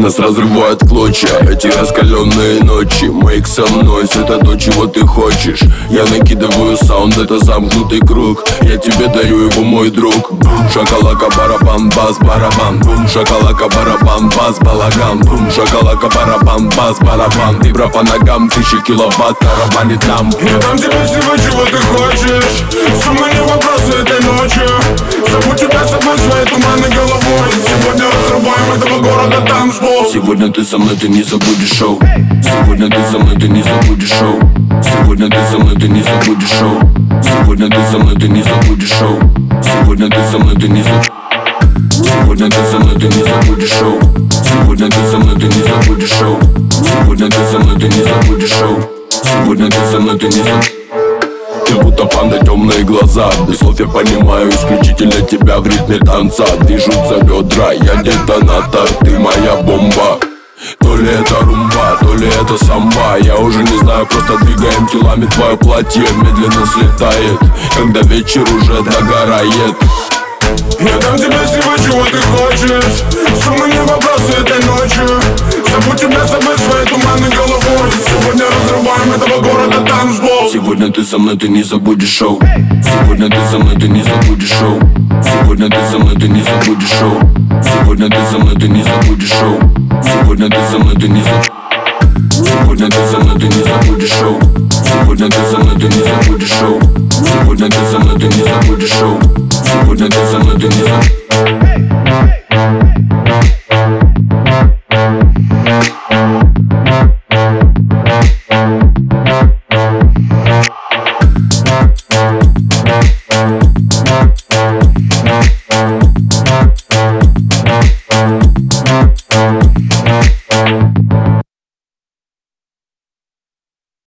Нас разрывает в клочья эти раскаленные ночи. Мейк со мной, это то, чего ты хочешь. Я накидываю саунд, это замкнутый круг. Я тебе даю его, мой друг. Бум, шакалака, барабан, бас, барабан. Бум, шакалака, барабан, бас, балаган. Бум, шакалака, барабан, бас, барабан. Вибра по ногам, 1000 киловатт, тарабанит нам. Я дам тебе всего, чего ты хочешь. Сумма не вопросы этой ночью. Забудь тебя собой своей туманной головой. Сегодня разрубаем этого города танцпол. Сегодня ты со мной, ты не забудешь шоу. Сегодня ты со мной, ты не забудешь шоу. Сегодня ты со мной, ты не забудешь шоу. Сегодня ты со мной, ты не забудешь шоу. Сегодня ты со мной, ты не забудешь. Сегодня ты со мной, ты не забудешь шоу. Сегодня ты со мной, ты не забудешь шоу. Сегодня ты со мной, ты не забудешь шоу. Сегодня ты со мной, ты не забудешь. Ты будто панда, темные глаза. Без слов я понимаю исключительно тебя в ритме танца. Движутся бедра, я детонатор, ты моя бомба. То ли это румба, то ли это самба. Я уже не знаю, просто двигаем телами. Твое платье медленно слетает, когда вечер уже догорает. Я дам тебе всего, чего ты хочешь. Сумма не вопросы этой ночью. Забудь тебя собой своей туманной головой. Сегодня разрываем этого города танцпол. Сегодня ты со мной, ты не забудешь шоу. Сегодня ты со мной, ты не забудешь шоу. Сегодня ты со мной, ты не забудешь шоу. Сегодня ты со мной, ты не забудешь шоу. Сегодня ты со мной, ты не забудешь. Сегодня ты со мной, ты не забудешь шоу. Сегодня ты со мной, ты не забудешь шоу. Сегодня ты со мной, ты не забудешь шоу. Сегодня ты со мной, ты не забудешь.